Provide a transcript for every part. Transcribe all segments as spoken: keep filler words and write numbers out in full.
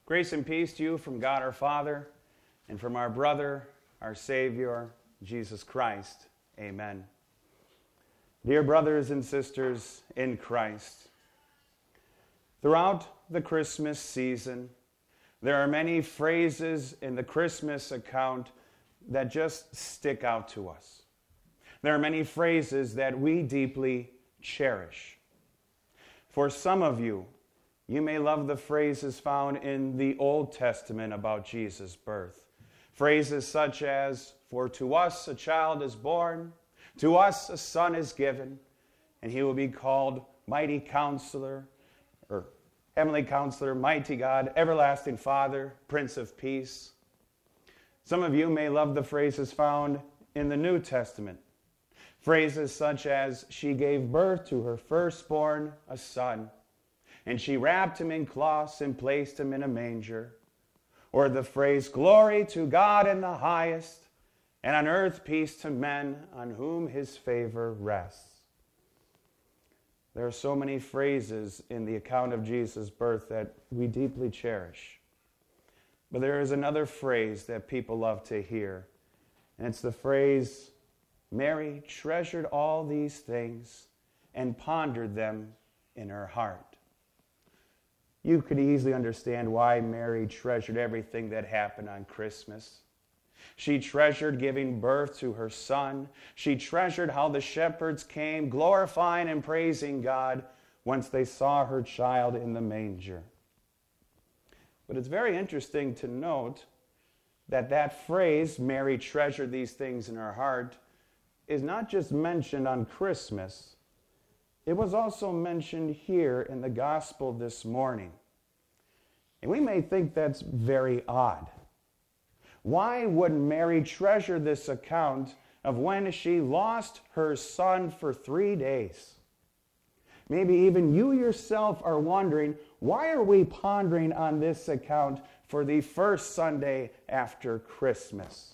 Grace and peace to you from God our Father and from our brother, our Savior, Jesus Christ. Amen. Dear brothers and sisters in Christ, throughout the Christmas season, there are many phrases in the Christmas account that just stick out to us. There are many phrases that we deeply cherish. For some of you, you may love the phrases found in the Old Testament about Jesus' birth. Phrases such as, "For to us a child is born, to us a son is given, and he will be called Mighty Counselor," or Heavenly Counselor, Mighty God, Everlasting Father, Prince of Peace. Some of you may love the phrases found in the New Testament. Phrases such as, "She gave birth to her firstborn, a son, and she wrapped him in cloths and placed him in a manger." Or the phrase, "Glory to God in the highest, and on earth peace to men on whom his favor rests." There are so many phrases in the account of Jesus' birth that we deeply cherish. But there is another phrase that people love to hear, and it's the phrase, "Mary treasured all these things and pondered them in her heart." You could easily understand why Mary treasured everything that happened on Christmas. She treasured giving birth to her son. She treasured how the shepherds came glorifying and praising God once they saw her child in the manger. But it's very interesting to note that that phrase, "Mary treasured these things in her heart," is not just mentioned on Christmas. It was also mentioned here in the gospel this morning. And we may think that's very odd. Why would Mary treasure this account of when she lost her son for three days? Maybe even you yourself are wondering, why are we pondering on this account for the first Sunday after Christmas?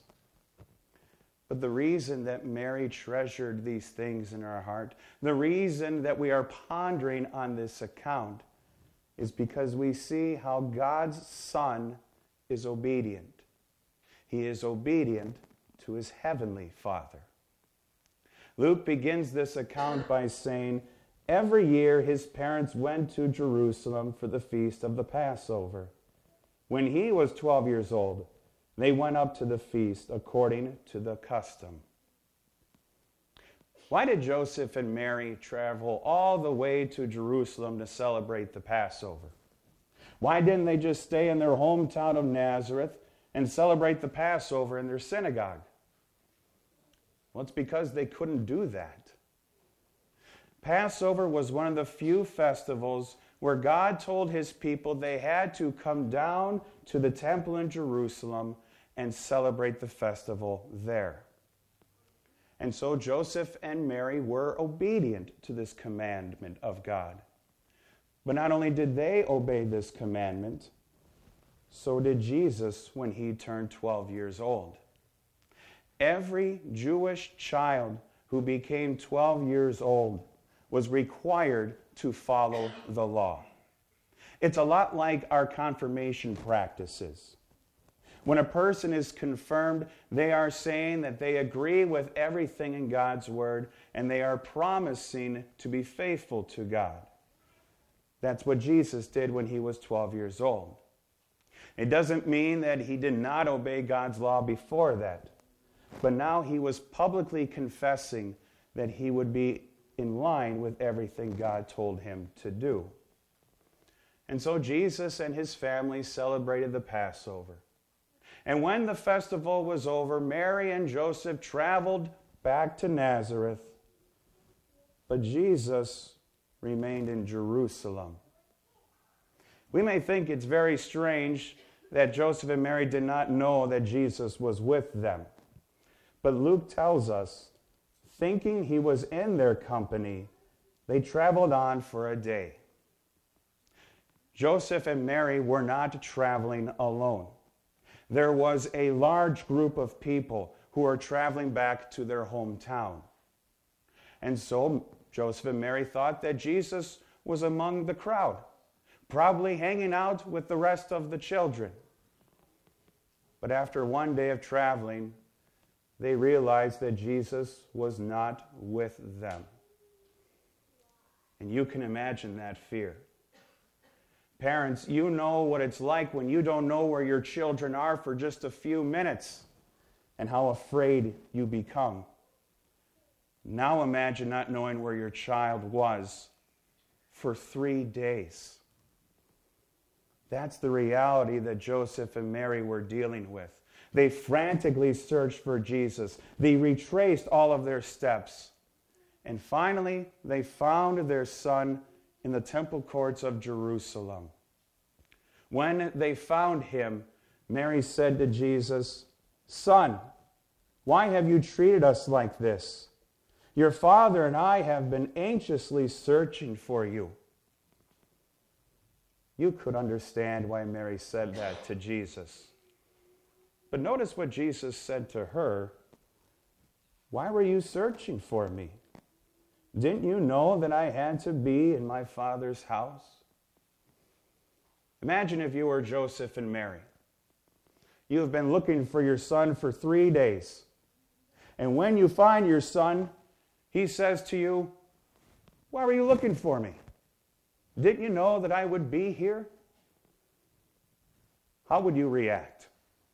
But the reason that Mary treasured these things in her heart, the reason that we are pondering on this account, is because we see how God's Son is obedient. He is obedient to his heavenly Father. Luke begins this account by saying, every year his parents went to Jerusalem for the feast of the Passover. When he was twelve years old, they went up to the feast according to the custom. Why did Joseph and Mary travel all the way to Jerusalem to celebrate the Passover? Why didn't they just stay in their hometown of Nazareth and celebrate the Passover in their synagogue? Well, it's because they couldn't do that. Passover was one of the few festivals where God told his people they had to come down to the temple in Jerusalem and celebrate the festival there. And so Joseph and Mary were obedient to this commandment of God. But not only did they obey this commandment, so did Jesus when he turned twelve years old. Every Jewish child who became twelve years old was required to follow the law. It's a lot like our confirmation practices. When a person is confirmed, they are saying that they agree with everything in God's word and they are promising to be faithful to God. That's what Jesus did when he was twelve years old. It doesn't mean that he did not obey God's law before that, but now he was publicly confessing that he would be in line with everything God told him to do. And so Jesus and his family celebrated the Passover. And when the festival was over, Mary and Joseph traveled back to Nazareth, but Jesus remained in Jerusalem. We may think it's very strange that Joseph and Mary did not know that Jesus was with them. But Luke tells us, thinking he was in their company, they traveled on for a day. Joseph and Mary were not traveling alone. There was a large group of people who were traveling back to their hometown. And so Joseph and Mary thought that Jesus was among the crowd, probably hanging out with the rest of the children. But after one day of traveling, they realized that Jesus was not with them. And you can imagine that fear. Parents, you know what it's like when you don't know where your children are for just a few minutes and how afraid you become. Now imagine not knowing where your child was for three days. That's the reality that Joseph and Mary were dealing with. They frantically searched for Jesus. They retraced all of their steps. And finally, they found their son in the temple courts of Jerusalem. When they found him, Mary said to Jesus, "Son, why have you treated us like this? Your father and I have been anxiously searching for you." You could understand why Mary said that to Jesus. But notice what Jesus said to her. "Why were you searching for me? Didn't you know that I had to be in my Father's house?" Imagine if you were Joseph and Mary. You have been looking for your son for three days. And when you find your son, he says to you, "Why were you looking for me? Didn't you know that I would be here?" How would you react?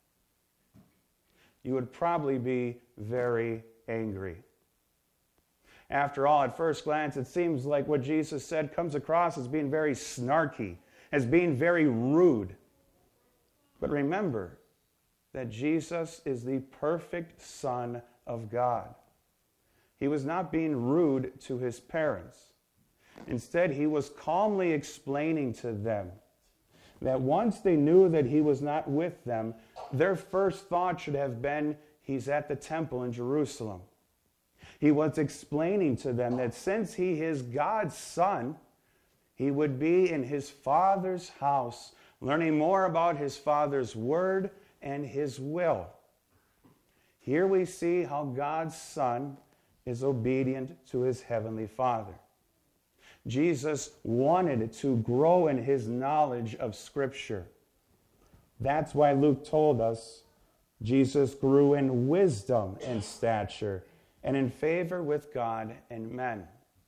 You would probably be very angry. After all, at first glance, it seems like what Jesus said comes across as being very snarky, as being very rude. But remember that Jesus is the perfect Son of God. He was not being rude to his parents. Instead, he was calmly explaining to them that once they knew that he was not with them, their first thought should have been, he's at the temple in Jerusalem. He was explaining to them that since he is God's son, he would be in his Father's house, learning more about his Father's word and his will. Here we see how God's Son is obedient to his heavenly Father. Jesus wanted to grow in his knowledge of Scripture. That's why Luke told us Jesus grew in wisdom and stature and in favor with God and men.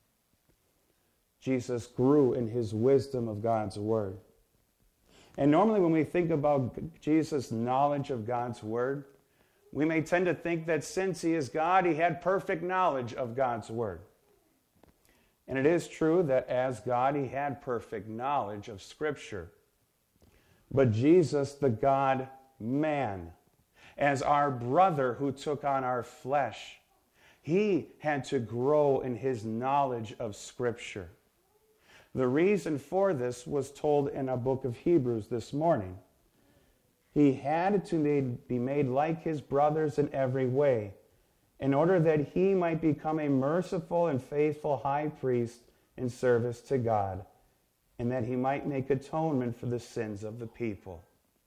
Jesus grew in his wisdom of God's word. And normally when we think about Jesus' knowledge of God's word, we may tend to think that since he is God, he had perfect knowledge of God's word. And it is true that as God, he had perfect knowledge of Scripture. But Jesus, the God-man, as our brother who took on our flesh, he had to grow in his knowledge of Scripture. The reason for this was told in a book of Hebrews this morning. He had to be made like his brothers in every way, in order that he might become a merciful and faithful high priest in service to God, and that he might make atonement for the sins of the people.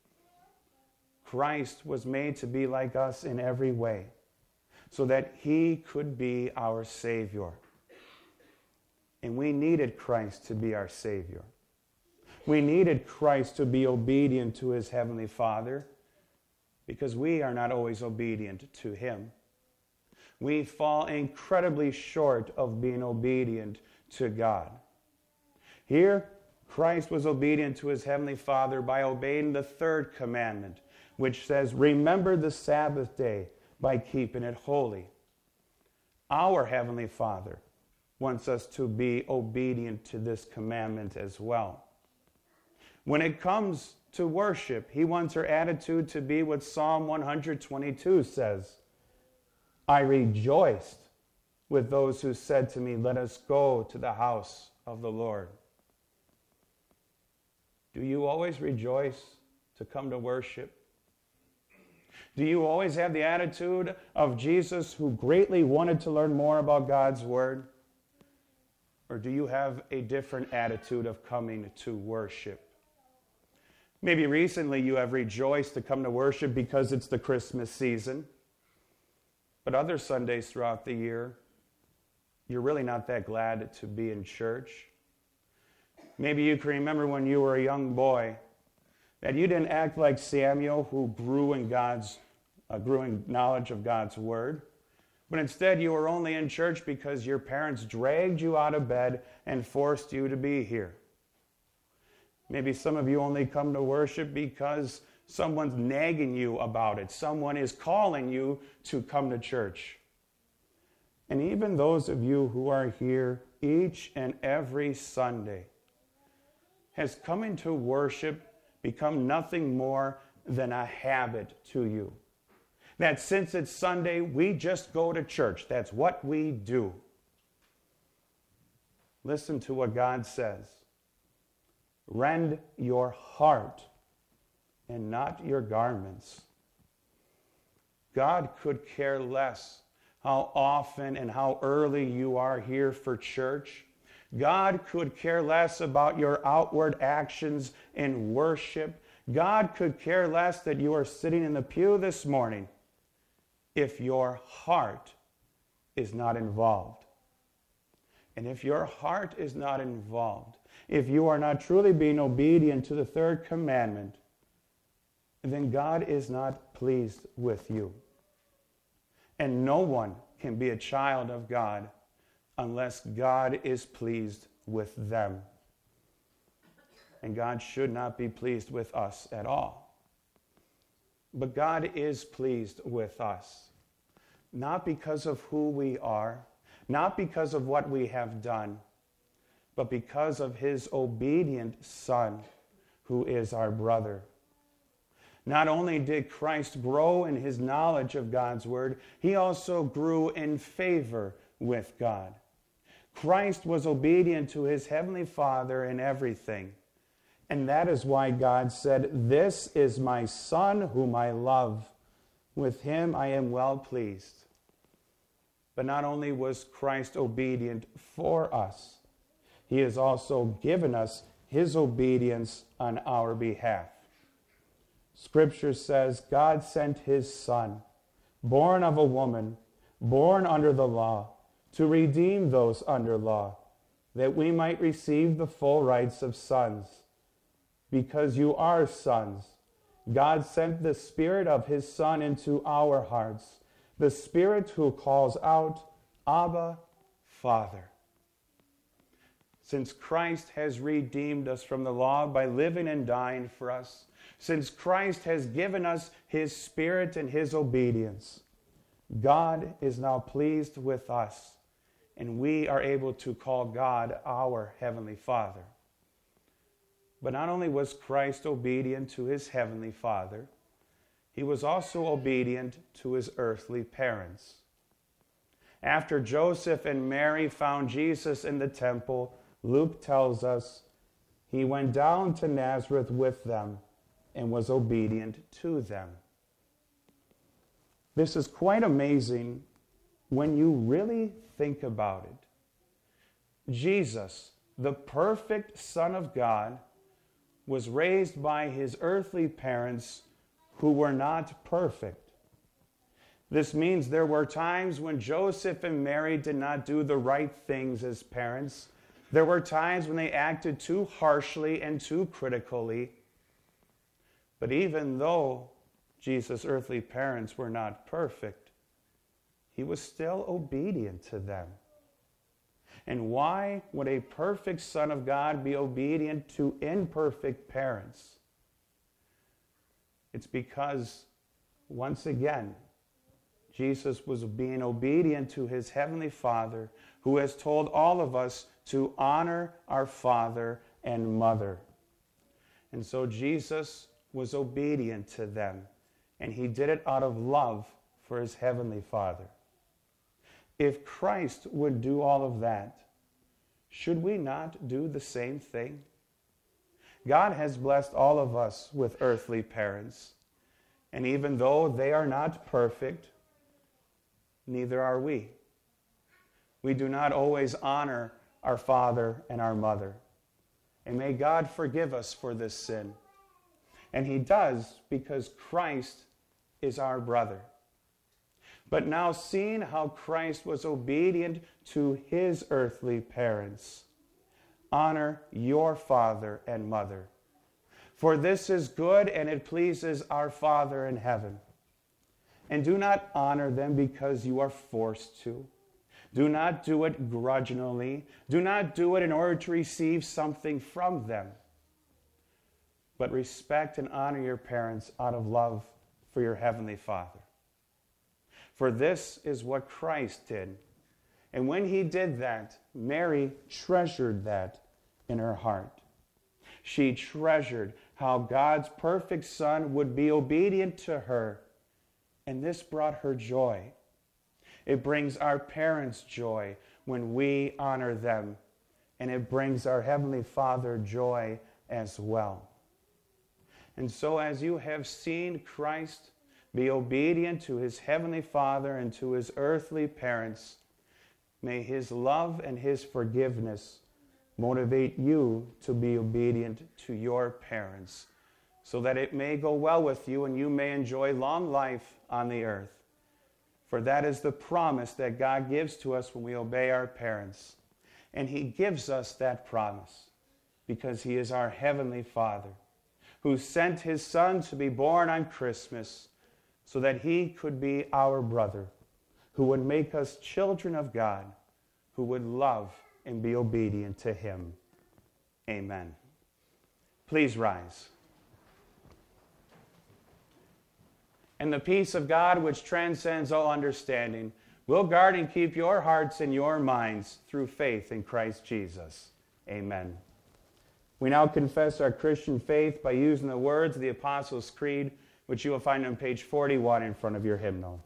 Christ was made to be like us in every way, so that he could be our Savior. And we needed Christ to be our Savior. We needed Christ to be obedient to his heavenly Father, because we are not always obedient to him. We fall incredibly short of being obedient to God. Here, Christ was obedient to his heavenly Father by obeying the third commandment, which says, "Remember the Sabbath day by keeping it holy." Our heavenly Father wants us to be obedient to this commandment as well. When it comes to worship, he wants our attitude to be what Psalm one twenty-two says. "I rejoiced with those who said to me, 'Let us go to the house of the Lord.'" Do you always rejoice to come to worship? Do you always have the attitude of Jesus, who greatly wanted to learn more about God's word? Or do you have a different attitude of coming to worship? Maybe recently you have rejoiced to come to worship because it's the Christmas season. But other Sundays throughout the year, you're really not that glad to be in church. Maybe you can remember when you were a young boy that you didn't act like Samuel, who grew in God's, uh, grew in knowledge of God's word, but instead you were only in church because your parents dragged you out of bed and forced you to be here. Maybe some of you only come to worship because someone's nagging you about it. Someone is calling you to come to church. And even those of you who are here each and every Sunday, has coming to worship become nothing more than a habit to you? That since it's Sunday, we just go to church. That's what we do. Listen to what God says. Rend your heart and not your garments. God could care less how often and how early you are here for church. God could care less about your outward actions in worship. God could care less that you are sitting in the pew this morning if your heart is not involved. And if your heart is not involved, if you are not truly being obedient to the third commandment, then God is not pleased with you. And no one can be a child of God unless God is pleased with them. And God should not be pleased with us at all. But God is pleased with us, not because of who we are, not because of what we have done, but because of his obedient Son, who is our brother. Not only did Christ grow in his knowledge of God's word, he also grew in favor with God. Christ was obedient to his heavenly Father in everything. And that is why God said, "This is my Son whom I love. With him I am well pleased." But not only was Christ obedient for us, he has also given us his obedience on our behalf. Scripture says God sent his Son, born of a woman, born under the law, to redeem those under law, that we might receive the full rights of sons. Because you are sons, God sent the Spirit of his Son into our hearts, the Spirit who calls out, "Abba, Father." Since Christ has redeemed us from the law by living and dying for us, since Christ has given us his Spirit and his obedience, God is now pleased with us, and we are able to call God our Heavenly Father. But not only was Christ obedient to his Heavenly Father, he was also obedient to his earthly parents. After Joseph and Mary found Jesus in the temple, Luke tells us he went down to Nazareth with them and was obedient to them. This is quite amazing when you really think about it. Jesus, the perfect Son of God, was raised by his earthly parents who were not perfect. This means there were times when Joseph and Mary did not do the right things as parents. There were times when they acted too harshly and too critically. But even though Jesus' earthly parents were not perfect, he was still obedient to them. And why would a perfect Son of God be obedient to imperfect parents? It's because, once again, Jesus was being obedient to his Heavenly Father, who has told all of us to honor our father and mother. And so Jesus was obedient to them, and he did it out of love for his Heavenly Father. If Christ would do all of that, should we not do the same thing? God has blessed all of us with earthly parents, and even though they are not perfect, neither are we. We do not always honor our father and our mother. And may God forgive us for this sin. And he does, because Christ is our brother. But now, seeing how Christ was obedient to his earthly parents, honor your father and mother. For this is good and it pleases our Father in heaven. And do not honor them because you are forced to. Do not do it grudgingly. Do not do it in order to receive something from them. But respect and honor your parents out of love for your heavenly Father. For this is what Christ did. And when he did that, Mary treasured that in her heart. She treasured how God's perfect Son would be obedient to her, and this brought her joy. It brings our parents joy when we honor them, and it brings our Heavenly Father joy as well. And so as you have seen Christ be obedient to his Heavenly Father and to his earthly parents, may his love and his forgiveness motivate you to be obedient to your parents, so that it may go well with you and you may enjoy long life on the earth. For that is the promise that God gives to us when we obey our parents. And he gives us that promise because he is our Heavenly Father, who sent his Son to be born on Christmas so that he could be our brother, who would make us children of God, who would love and be obedient to him. Amen. Please rise. And the peace of God, which transcends all understanding, will guard and keep your hearts and your minds through faith in Christ Jesus. Amen. We now confess our Christian faith by using the words of the Apostles' Creed, which you will find on page forty-one in front of your hymnal.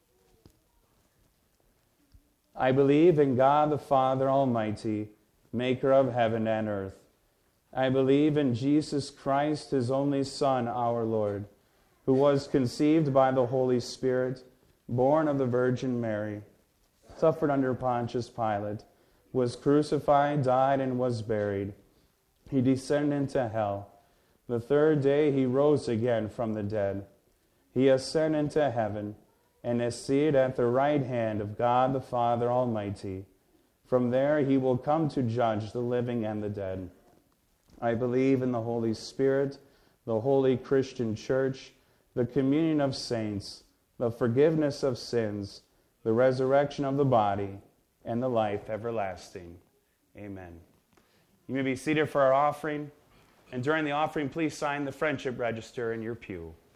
I believe in God the Father Almighty, maker of heaven and earth. I believe in Jesus Christ, his only Son, our Lord, who was conceived by the Holy Spirit, born of the Virgin Mary, suffered under Pontius Pilate, was crucified, died, and was buried. He descended into hell. The third day he rose again from the dead. He ascended into heaven, and is seated at the right hand of God the Father Almighty. From there he will come to judge the living and the dead. I believe in the Holy Spirit, the holy Christian Church, the communion of saints, the forgiveness of sins, the resurrection of the body, and the life everlasting. Amen. You may be seated for our offering, and during the offering, please sign the friendship register in your pew.